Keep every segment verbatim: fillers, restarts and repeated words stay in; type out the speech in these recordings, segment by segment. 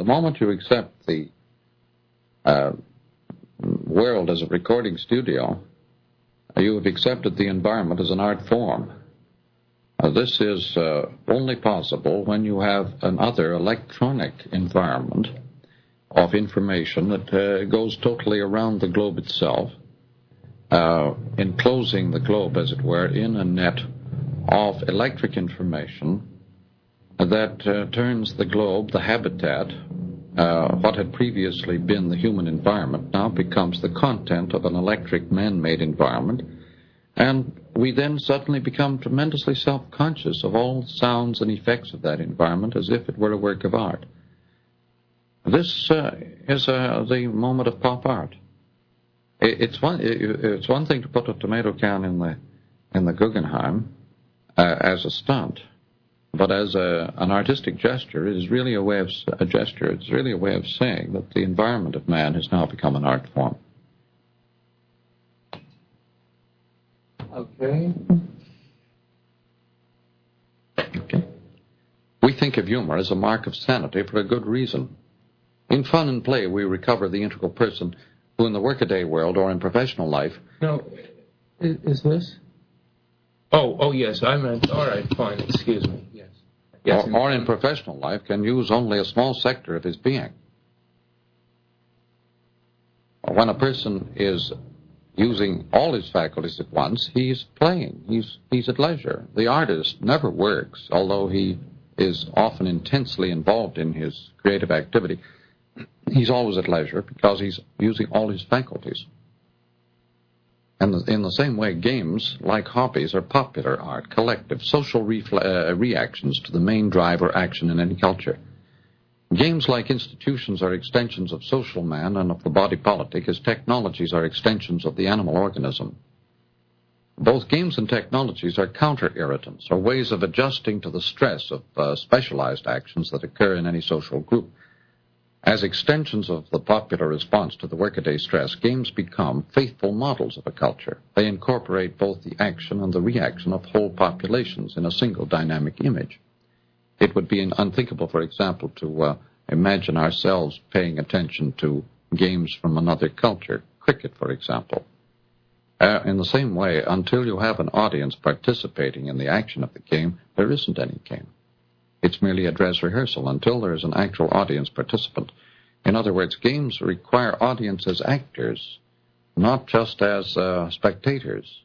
the moment you accept the uh, world as a recording studio, you have accepted the environment as an art form. Uh, this is uh, only possible when you have another electronic environment of information that uh, goes totally around the globe itself, uh, enclosing the globe, as it were, in a net of electric information that uh, turns the globe, the habitat, uh, what had previously been the human environment, now becomes the content of an electric man-made environment, and we then suddenly become tremendously self-conscious of all the sounds and effects of that environment as if it were a work of art. This uh, is uh, the moment of pop art. It, it's one. It, it's one thing to put a tomato can in the in the Guggenheim uh, as a stunt, but as a, an artistic gesture, it is really a way of a gesture. It's really a way of saying that the environment of man has now become an art form. Okay. Okay. We think of humor as a mark of sanity for a good reason. In fun and play, we recover the integral person who in the workaday world or in professional life... No, is, is this? Oh, oh, yes, I meant, all right, fine, excuse me, yes. yes or, or in professional life can use only a small sector of his being. When a person is using all his faculties at once, he's playing, he's, he's at leisure. The artist never works, although he is often intensely involved in his creative activity. He's always at leisure because he's using all his faculties. And in the same way, games, like hobbies, are popular art, collective, social refle- uh, reactions to the main drive or action in any culture. Games, like institutions, are extensions of social man and of the body politic, as technologies are extensions of the animal organism. Both games and technologies are counter-irritants, or ways of adjusting to the stress of uh, specialized actions that occur in any social group. As extensions of the popular response to the workaday stress, games become faithful models of a culture. They incorporate both the action and the reaction of whole populations in a single dynamic image. It would be unthinkable, for example, to uh, imagine ourselves paying attention to games from another culture, cricket, for example. Uh, in the same way, until you have an audience participating in the action of the game, there isn't any game. It's merely a dress rehearsal until there is an actual audience participant. In other words, games require audience as actors, not just as uh, spectators.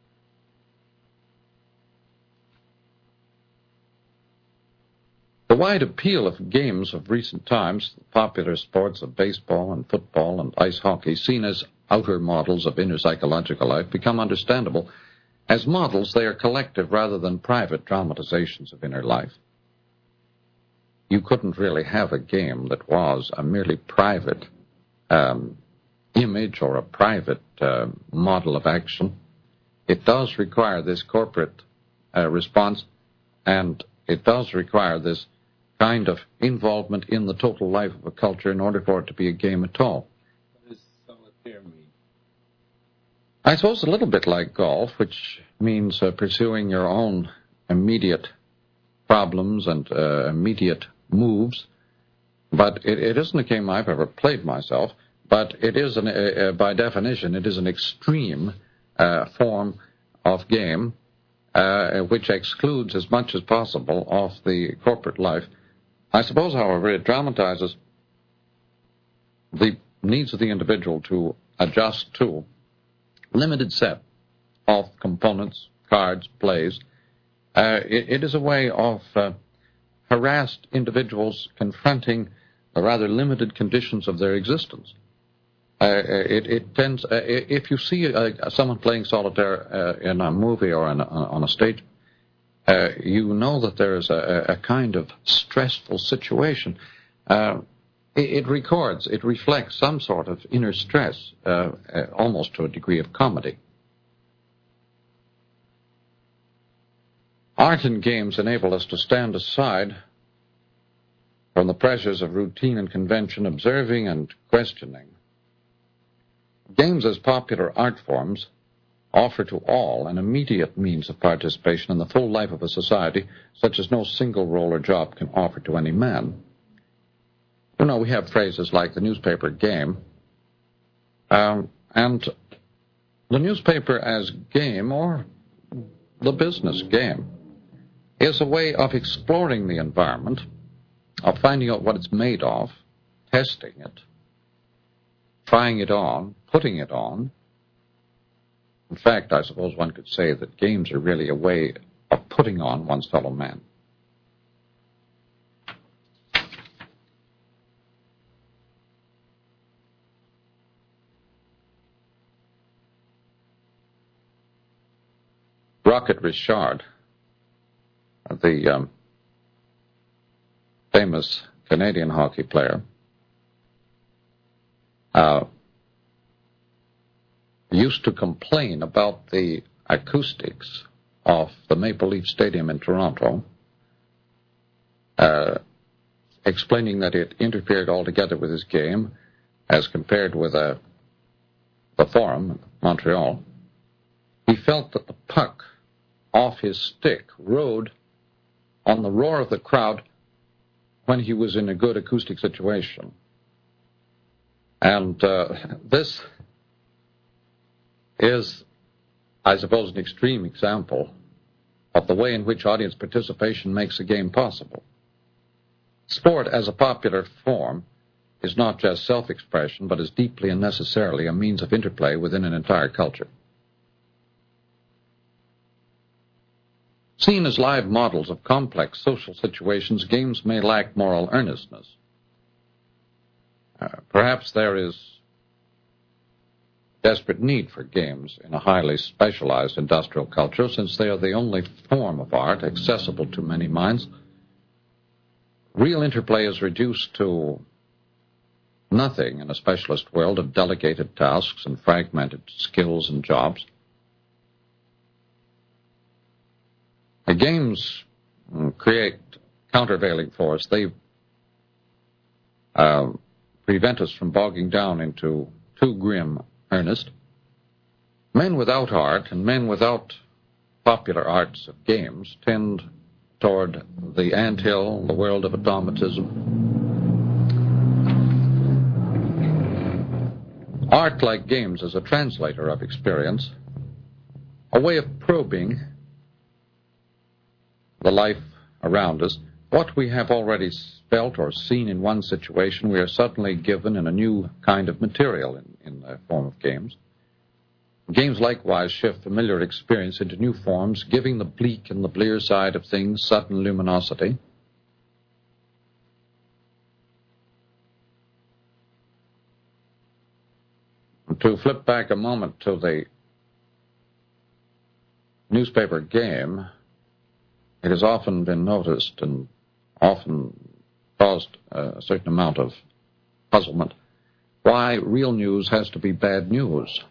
The wide appeal of games of recent times, the popular sports of baseball and football and ice hockey, seen as outer models of inner psychological life, become understandable. As models, they are collective rather than private dramatizations of inner life. You couldn't really have a game that was a merely private um, image or a private uh, model of action. It does require this corporate uh, response, and it does require this kind of involvement in the total life of a culture in order for it to be a game at all. What does solitaire mean? I suppose a little bit like golf, which means uh, pursuing your own immediate problems and uh, immediate moves. But it, it isn't a game I've ever played myself, but it is, an, uh, uh, by definition, it is an extreme uh, form of game uh, which excludes as much as possible of the corporate life. I suppose, however, it dramatizes the needs of the individual to adjust to limited set of components, cards, plays. Uh, it, it is a way of uh, harassed individuals confronting the rather limited conditions of their existence. Uh, it, it tends, uh, if you see uh, someone playing solitaire uh, in a movie or in a, on a stage, uh, you know that there is a, a kind of stressful situation. Uh, it, it records, it reflects some sort of inner stress, uh, uh, almost to a degree of comedy. Art and games enable us to stand aside from the pressures of routine and convention, observing and questioning. Games as popular art forms offer to all an immediate means of participation in the full life of a society, such as no single role or job can offer to any man. You know, we have phrases like the newspaper game, um, and the newspaper as game, or the business game, is a way of exploring the environment, of finding out what it's made of, testing it, trying it on, putting it on. In fact, I suppose one could say that games are really a way of putting on one's fellow man. Rocket Richard, the um, famous Canadian hockey player, uh, used to complain about the acoustics of the Maple Leaf Stadium in Toronto, uh, explaining that it interfered altogether with his game as compared with uh, the Forum in Montreal. He felt that the puck off his stick rode on the roar of the crowd when he was in a good acoustic situation. And uh, this is, I suppose, an extreme example of the way in which audience participation makes a game possible. Sport as a popular form is not just self-expression, but is deeply and necessarily a means of interplay within an entire culture. Seen as live models of complex social situations, games may lack moral earnestness. Uh, perhaps there is desperate need for games in a highly specialized industrial culture, since they are the only form of art accessible to many minds. Real interplay is reduced to nothing in a specialist world of delegated tasks and fragmented skills and jobs. The games create countervailing force. They uh, prevent us from bogging down into too grim earnest. Men without art and men without popular arts of games tend toward the anthill, the world of automatism. Art, like games, is a translator of experience, a way of probing the life around us. What we have already felt or seen in one situation, we are suddenly given in a new kind of material in, in the form of games. Games likewise shift familiar experience into new forms, giving the bleak and the blear side of things sudden luminosity. To flip back a moment to the newspaper game, it has often been noticed and often caused a certain amount of puzzlement why real news has to be bad news.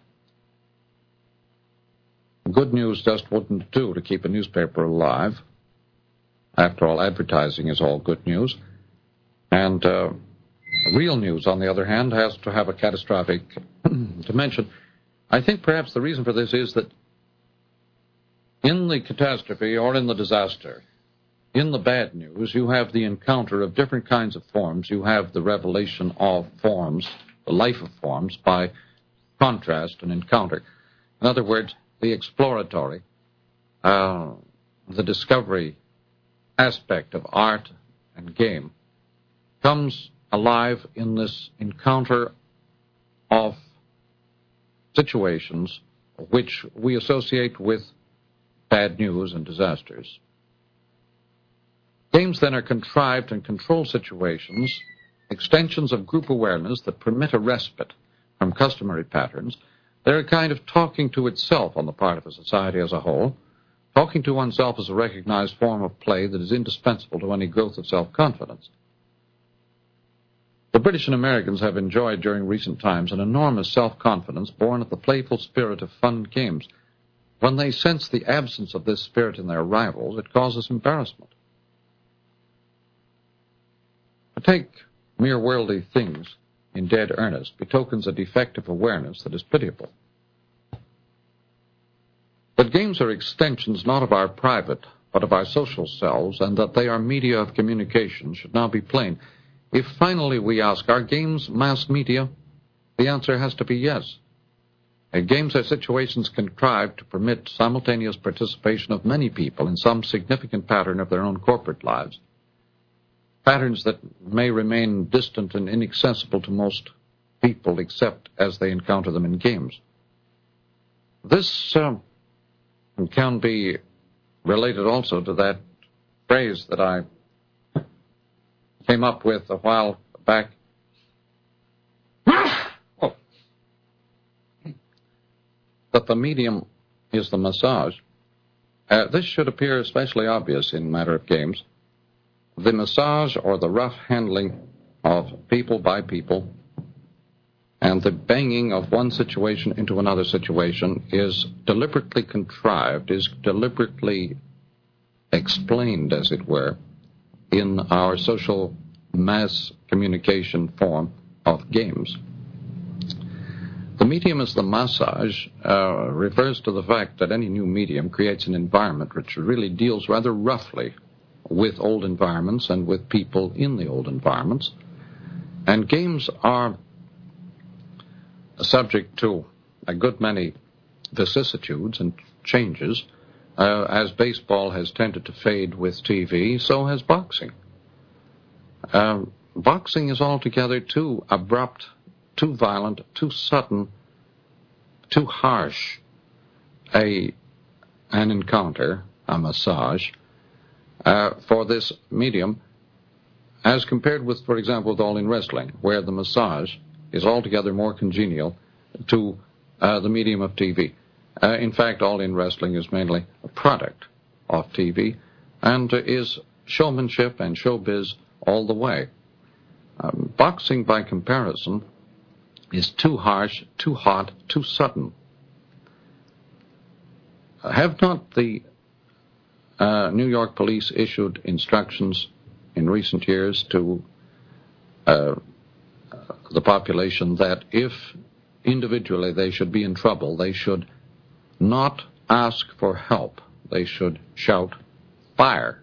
Good news just wouldn't do to keep a newspaper alive. After all, advertising is all good news. And uh, real news, on the other hand, has to have a catastrophic dimension. I think perhaps the reason for this is that in the catastrophe or in the disaster, in the bad news, you have the encounter of different kinds of forms. You have the revelation of forms, the life of forms, by contrast and encounter. In other words, the exploratory, uh, the discovery aspect of art and game comes alive in this encounter of situations which we associate with bad news and disasters. Games then are contrived and controlled situations, extensions of group awareness that permit a respite from customary patterns. They're a kind of talking to itself on the part of a society as a whole. Talking to oneself is a recognized form of play that is indispensable to any growth of self-confidence. The British and Americans have enjoyed during recent times an enormous self-confidence born of the playful spirit of fun games. When they sense the absence of this spirit in their rivals, it causes embarrassment. To take mere worldly things in dead earnest betokens a defective awareness that is pitiable. That games are extensions not of our private, but of our social selves, and that they are media of communication should now be plain. If finally we ask, are games mass media? The answer has to be yes. Uh, games are situations contrived to permit simultaneous participation of many people in some significant pattern of their own corporate lives, patterns that may remain distant and inaccessible to most people except as they encounter them in games. This uh, can be related also to that phrase that I came up with a while back. Oh. That the medium is the massage. Uh, this should appear especially obvious in matter of games. The massage or the rough handling of people by people and the banging of one situation into another situation is deliberately contrived, is deliberately explained, as it were, in our social mass communication form of games. The medium as the massage uh, refers to the fact that any new medium creates an environment which really deals rather roughly with old environments and with people in the old environments. And games are subject to a good many vicissitudes and changes. Uh, as baseball has tended to fade with T V, so has boxing. Uh, boxing is altogether too abrupt, too violent, too sudden, too harsh a an encounter, a massage, uh, for this medium, as compared with, for example, with All-In Wrestling, where the massage is altogether more congenial to uh, the medium of T V. Uh, in fact, All-In Wrestling is mainly a product of T V and uh, is showmanship and showbiz all the way. Um, boxing, by comparison, is too harsh, too hot, too sudden. Uh, have not the uh, New York police issued instructions in recent years to uh, the population that if individually they should be in trouble, they should not ask for help. They should shout, fire.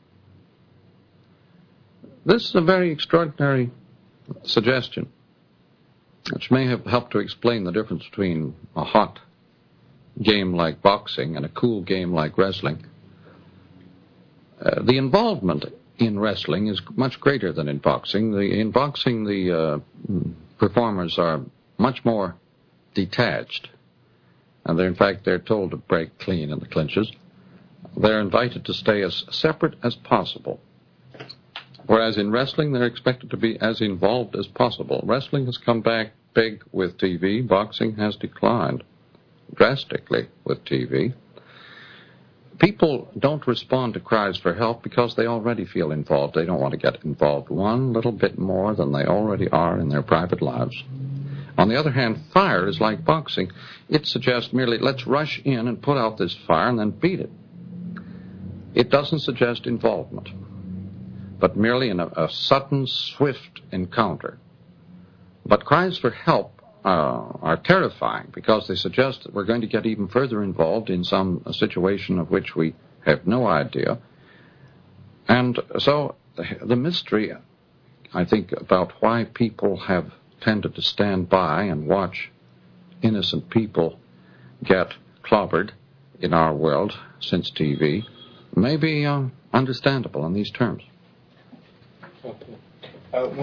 This is a very extraordinary suggestion, which may have helped to explain the difference between a hot game like boxing and a cool game like wrestling. Uh, the involvement in wrestling is much greater than in boxing. The, in boxing, the uh, performers are much more detached. And they're, in fact, they're told to break clean in the clinches. They're invited to stay as separate as possible. Whereas in wrestling, they're expected to be as involved as possible. Wrestling has come back big with T V. Boxing has declined drastically with T V. People don't respond to cries for help because they already feel involved. They don't want to get involved one little bit more than they already are in their private lives. On the other hand, fire is like boxing. It suggests merely, let's rush in and put out this fire and then beat it. It doesn't suggest involvement, but merely in a, a sudden, swift encounter. But cries for help uh, are terrifying because they suggest that we're going to get even further involved in some situation of which we have no idea. And so the, the mystery, I think, about why people have tended to stand by and watch innocent people get clobbered in our world since T V may be uh, understandable in these terms. Okay. Uh,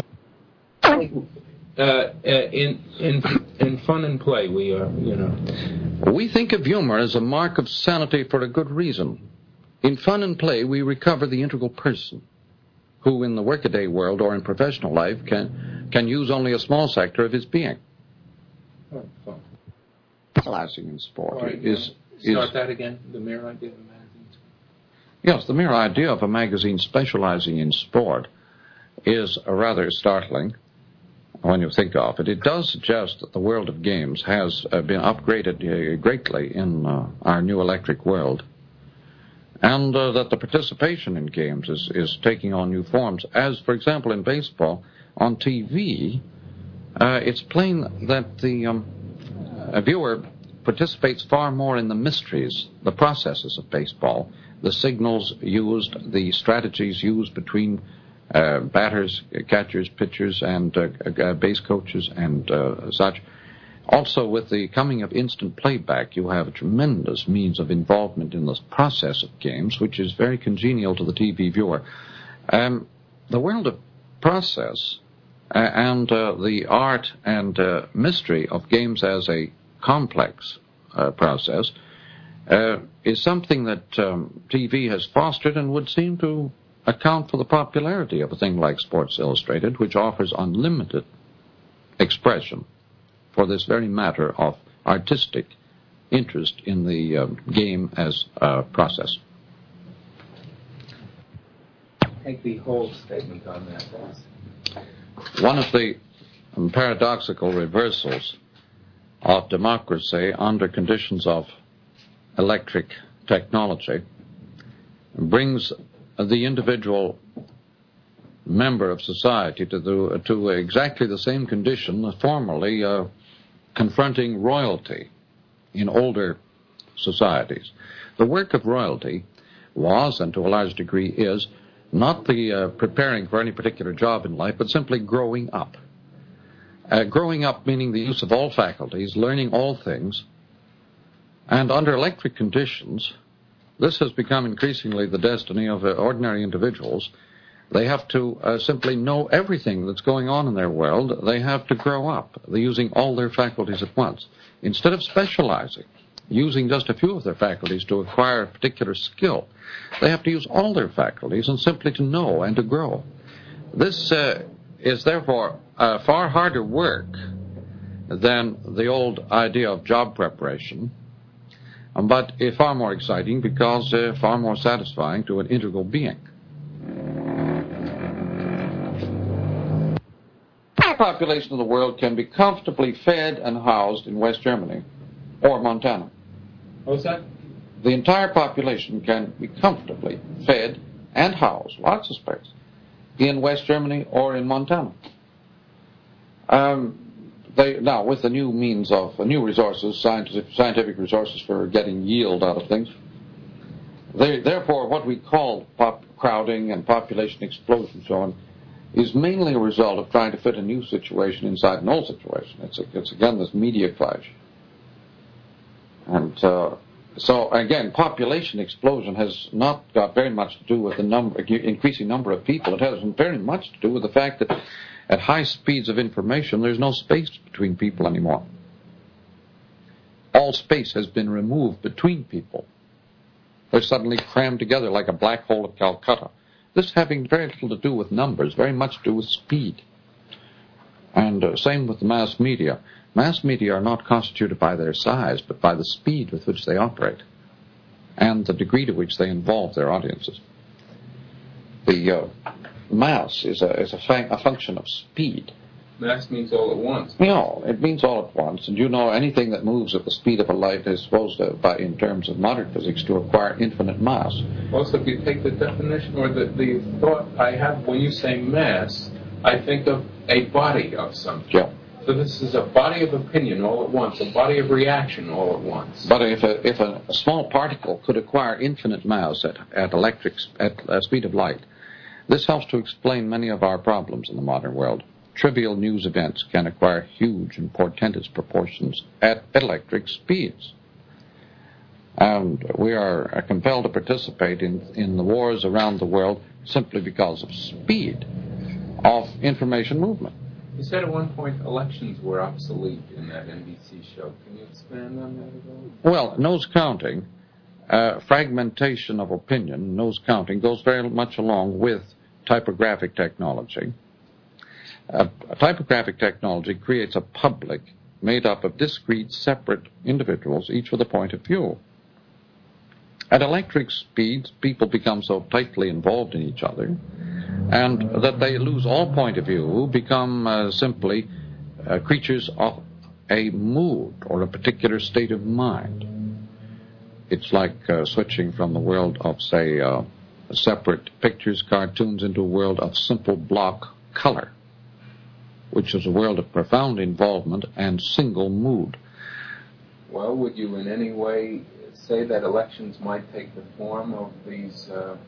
uh, in in in fun and play, we are, you know. We think of humor as a mark of sanity for a good reason. In fun and play, we recover the integral person, who in the workaday world or in professional life can can use only a small sector of his being. Oh, fun. Specializing in sport right, is, Start is that again. The mere idea of a magazine. Yes, the mere idea of a magazine specializing in sport is rather startling when you think of it. It does suggest that the world of games has uh, been upgraded uh, greatly in uh, our new electric world, and uh, that the participation in games is, is taking on new forms. As, for example, in baseball, on T V, uh, it's plain that the um, a viewer participates far more in the mysteries, the processes of baseball, the signals used, the strategies used between uh, batters, catchers, pitchers, and uh, uh, base coaches and uh, such. Also, with the coming of instant playback, you have a tremendous means of involvement in the process of games, which is very congenial to the T V viewer. Um, the world of process uh, and uh, the art and uh, mystery of games as a complex uh, process uh, is something that um, T V has fostered and would seem to account for the popularity of a thing like Sports Illustrated, which offers unlimited expression for this very matter of artistic interest in the uh, game as a process. Take the whole statement on that, boss. One of the um, paradoxical reversals of democracy under conditions of electric technology brings the individual member of society to the, to exactly the same condition formerly uh, confronting royalty in older societies. The work of royalty was, and to a large degree is, not the uh, preparing for any particular job in life, but simply growing up. Uh, growing up meaning the use of all faculties, learning all things, and under electric conditions, this has become increasingly the destiny of uh, ordinary individuals. They have to uh, simply know everything that's going on in their world. They have to grow up. They're using all their faculties at once. Instead of specializing, using just a few of their faculties to acquire a particular skill, they have to use all their faculties and simply to know and to grow. This uh, is therefore uh, far harder work than the old idea of job preparation, but uh, far more exciting because uh, far more satisfying to an integral being. The population of the world can be comfortably fed and housed in West Germany or Montana. What's that? The entire population can be comfortably fed and housed, lots of space, in West Germany or in Montana. Um, they, now, with the new means of uh, new resources, scientific, scientific resources for getting yield out of things, they, therefore, what we call pop crowding and population explosion, so on, is mainly a result of trying to fit a new situation inside an old situation. It's, a, it's again, this media clash. And uh, so, again, population explosion has not got very much to do with the number, increasing number of people. It has very much to do with the fact that at high speeds of information, there's no space between people anymore. All space has been removed between people. They're suddenly crammed together like a black hole at Calcutta. This having very little to do with numbers, very much to do with speed. And uh, same with the mass media. Mass media are not constituted by their size, but by the speed with which they operate and the degree to which they involve their audiences. The uh, mass is a, is a, fa- a function of speed. Mass means all at once. No, it means all at once. And you know, anything that moves at the speed of a light is supposed to, by, in terms of modern physics, to acquire infinite mass. Also, if you take the definition or the, the thought I have when you say mass, I think of a body of something. Yeah. So this is a body of opinion all at once, a body of reaction all at once. But if a, if a, a small particle could acquire infinite mass at, at electric at uh, speed of light, this helps to explain many of our problems in the modern world. Trivial news events can acquire huge and portentous proportions at electric speeds. And we are compelled to participate in, in the wars around the world simply because of speed of information movement. You said at one point elections were obsolete in that N B C show. Can you expand on that at all? Well, nose counting, uh, fragmentation of opinion, nose counting, goes very much along with typographic technology. Uh, typographic technology creates a public made up of discrete, separate individuals, each with a point of view. At electric speeds, people become so tightly involved in each other, and that they lose all point of view, become uh, simply uh, creatures of a mood or a particular state of mind. It's like uh, switching from the world of, say, uh, separate pictures, cartoons, into a world of simple block color, which is a world of profound involvement and single mood. Well, would you in any way say that elections might take the form of these uh,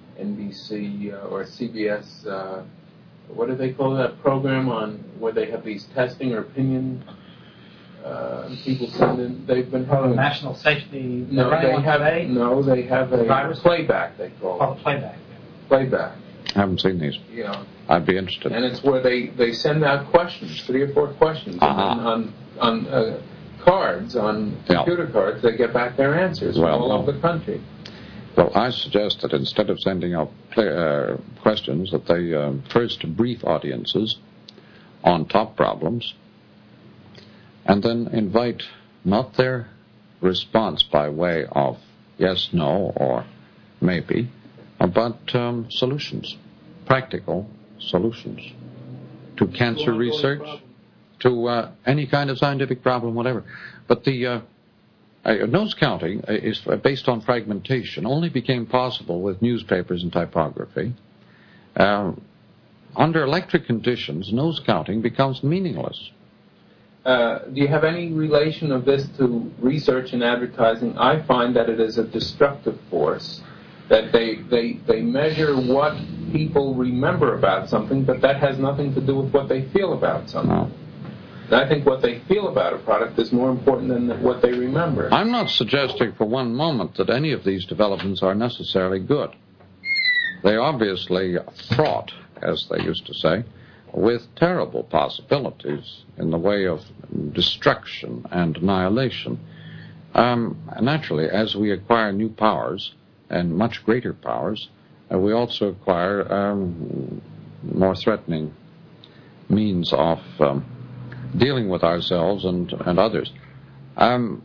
N B C uh, or C B S, uh, what do they call that program on where they have these testing or opinion uh, people send in? They've been Oh, having national safety. no, they have today? no, they have a Virus? playback. They call Oh, it playback. playback. I haven't seen these. Yeah, I'd be interested. and it's where they, they send out questions, three or four questions, Uh-huh. and then on on uh, cards, on Yeah. computer cards, they get back their answers Well, from all well. over the country. Well, I suggest that instead of sending out play, uh, questions, that they uh, first brief audiences on top problems, and then invite not their response by way of yes, no, or maybe, but um, solutions, practical solutions to cancer research, to uh, any kind of scientific problem, whatever. But the uh, uh, nose counting is based on fragmentation, only became possible with newspapers and typography. Uh, under electric conditions, nose counting becomes meaningless. Uh, do you have any relation of this to research and advertising? I find that it is a destructive force, that they, they, they measure what people remember about something, but that has nothing to do with what they feel about something. No. And I think what they feel about a product is more important than what they remember. I'm not suggesting for one moment that any of these developments are necessarily good. They obviously fraught, as they used to say, with terrible possibilities in the way of destruction and annihilation. Um, naturally, as we acquire new powers, and much greater powers, uh, we also acquire um, more threatening means of um, dealing with ourselves and, and others. Um,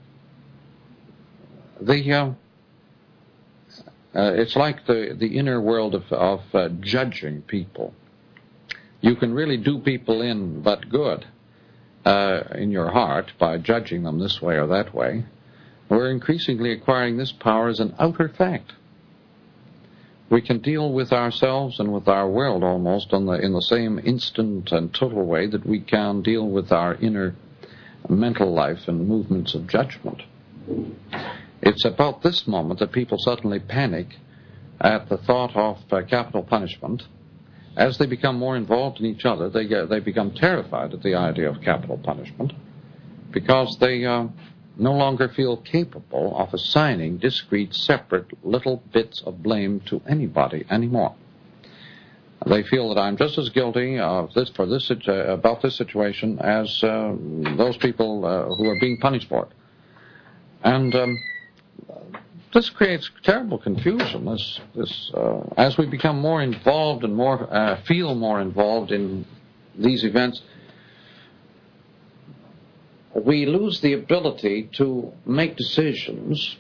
the uh, uh, it's like the, the inner world of, of uh, judging people. You can really do people in but good uh, in your heart by judging them this way or that way. We're increasingly acquiring this power as an outer fact. We can deal with ourselves and with our world almost on the, in the same instant and total way that we can deal with our inner mental life and movements of judgment. It's about this moment that people suddenly panic at the thought of uh, capital punishment. As they become more involved in each other, they get, they become terrified at the idea of capital punishment because they uh, no longer feel capable of assigning discrete, separate little bits of blame to anybody anymore. They feel that I'm just as guilty of this for this uh, about this situation as uh, those people uh, who are being punished for it, and um, this creates terrible confusion. This, this, uh, as we become more involved and more uh, feel more involved in these events, we lose the ability to make decisions.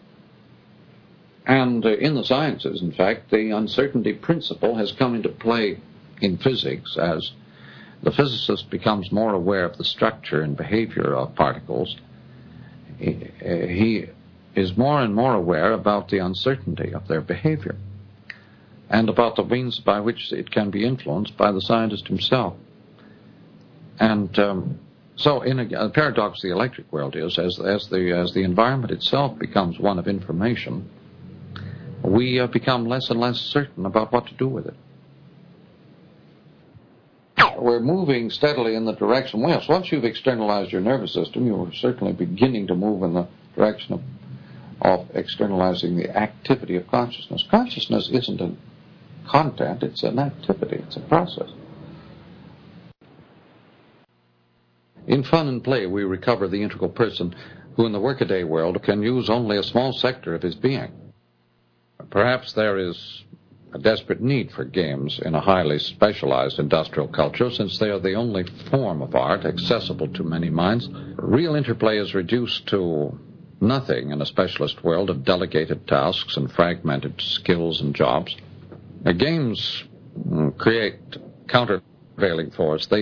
And uh, in the sciences, in fact, the uncertainty principle has come into play in physics as the physicist becomes more aware of the structure and behavior of particles. He, uh, he is more and more aware about the uncertainty of their behavior and about the means by which it can be influenced by the scientist himself. And um, so in a, a paradox the electric world is, as, as, the, as the environment itself becomes one of information, we uh, become less and less certain about what to do with it. We're moving steadily in the direction, well, so once you've externalized your nervous system, you're certainly beginning to move in the direction of of externalizing the activity of consciousness. Consciousness isn't a content, it's an activity, it's a process. In fun and play, we recover the integral person who in the workaday world can use only a small sector of his being. Perhaps there is a desperate need for games in a highly specialized industrial culture, since they are the only form of art accessible to many minds. Real interplay is reduced to nothing in a specialist world of delegated tasks and fragmented skills and jobs. Now, games create countervailing force. They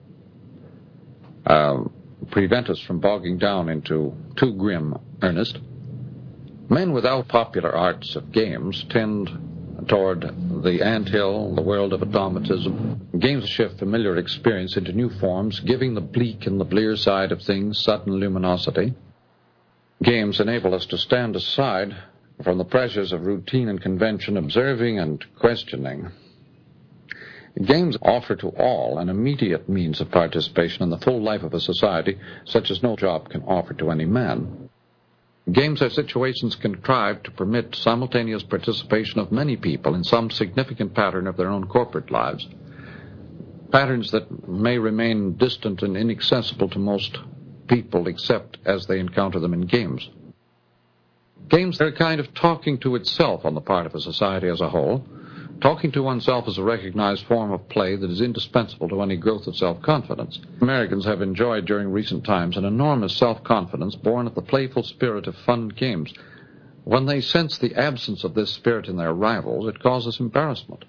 uh, prevent us from bogging down into too grim earnest. Men without popular arts of games tend toward the anthill, the world of automatism. Games shift familiar experience into new forms, giving the bleak and the blear side of things sudden luminosity. Games enable us to stand aside from the pressures of routine and convention, observing and questioning. Games offer to all an immediate means of participation in the full life of a society, such as no job can offer to any man. Games are situations contrived to permit simultaneous participation of many people in some significant pattern of their own corporate lives, patterns that may remain distant and inaccessible to most people except as they encounter them in games. Games are a kind of talking to itself on the part of a society as a whole. Talking to oneself is a recognized form of play that is indispensable to any growth of self-confidence. Americans have enjoyed during recent times an enormous self-confidence born of the playful spirit of fun games. When they sense the absence of this spirit in their rivals, it causes embarrassment.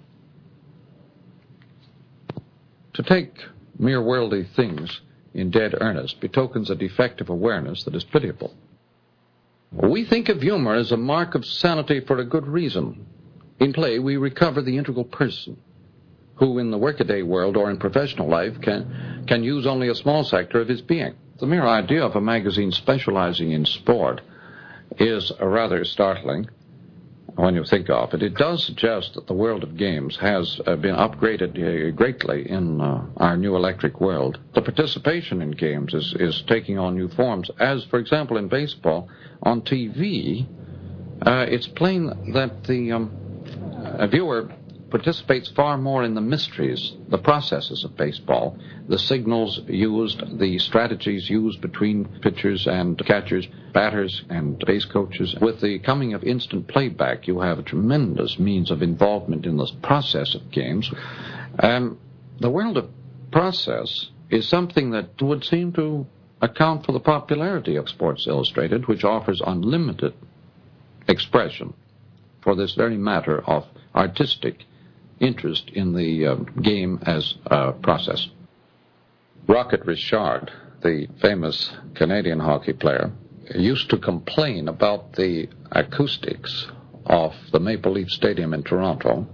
To take mere worldly things in dead earnest betokens a defective awareness that is pitiable. We think of humor as a mark of sanity for a good reason. In play, we recover the integral person, who in the workaday world or in professional life can, can use only a small sector of his being. The mere idea of a magazine specializing in sport is rather startling when you think of it. It does suggest that the world of games has uh, been upgraded uh, greatly in uh, our new electric world. The participation in games is, is taking on new forms. As, for example, in baseball, on T V, uh, it's plain that the um, a viewer participates far more in the mysteries, the processes of baseball, the signals used, the strategies used between pitchers and catchers, batters and base coaches. With the coming of instant playback, you have a tremendous means of involvement in the process of games. Um, the world of process is something that would seem to account for the popularity of Sports Illustrated, which offers unlimited expression for this very matter of artistic interest in the uh, game as a process. Rocket Richard, the famous Canadian hockey player, used to complain about the acoustics of the Maple Leaf Stadium in Toronto,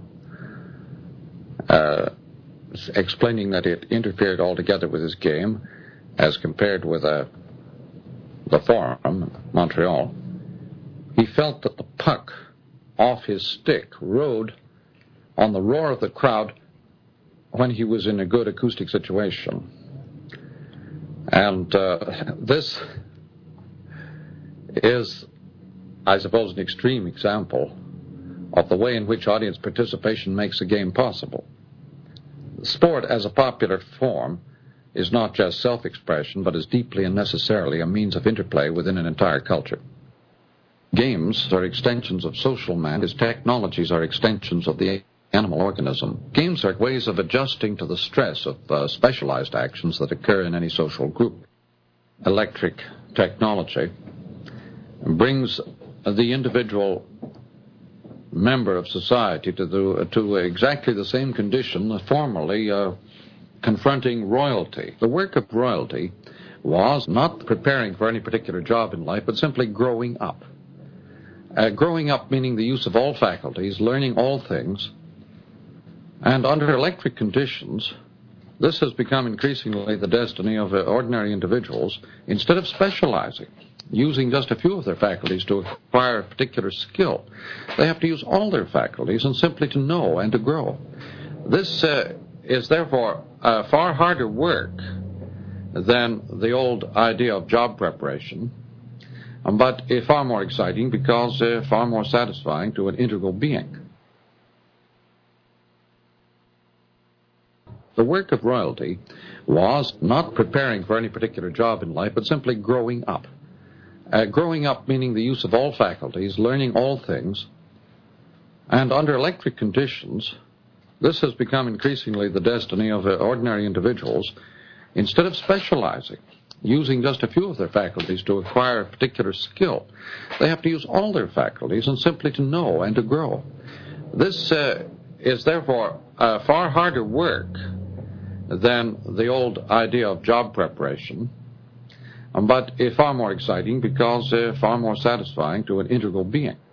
uh, explaining that it interfered altogether with his game as compared with uh, the Forum, Montreal. He felt that the puck off his stick rode on the roar of the crowd when he was in a good acoustic situation. And uh, this is, I suppose, an extreme example of the way in which audience participation makes a game possible. Sport as a popular form is not just self-expression, but is deeply and necessarily a means of interplay within an entire culture. Games are extensions of social man, as technologies are extensions of the animal organism. Games are ways of adjusting to the stress of uh, specialized actions that occur in any social group. Electric technology brings the individual member of society to, the, to exactly the same condition formerly uh, confronting royalty. The work of royalty was not preparing for any particular job in life, but simply growing up. Uh, growing up meaning the use of all faculties, learning all things, and under electric conditions, this has become increasingly the destiny of uh, ordinary individuals. Instead of specializing, using just a few of their faculties to acquire a particular skill, they have to use all their faculties and simply to know and to grow. This uh, is therefore uh, far harder work than the old idea of job preparation, but uh, far more exciting because uh, far more satisfying to an integral being. The work of royalty was not preparing for any particular job in life, but simply growing up. Uh, growing up meaning the use of all faculties, learning all things, and under electric conditions, this has become increasingly the destiny of uh, ordinary individuals. Instead of specializing, using just a few of their faculties to acquire a particular skill, they have to use all their faculties and simply to know and to grow. This uh, is therefore uh, far harder work than the old idea of job preparation, but uh, far more exciting because uh, far more satisfying to an integral being.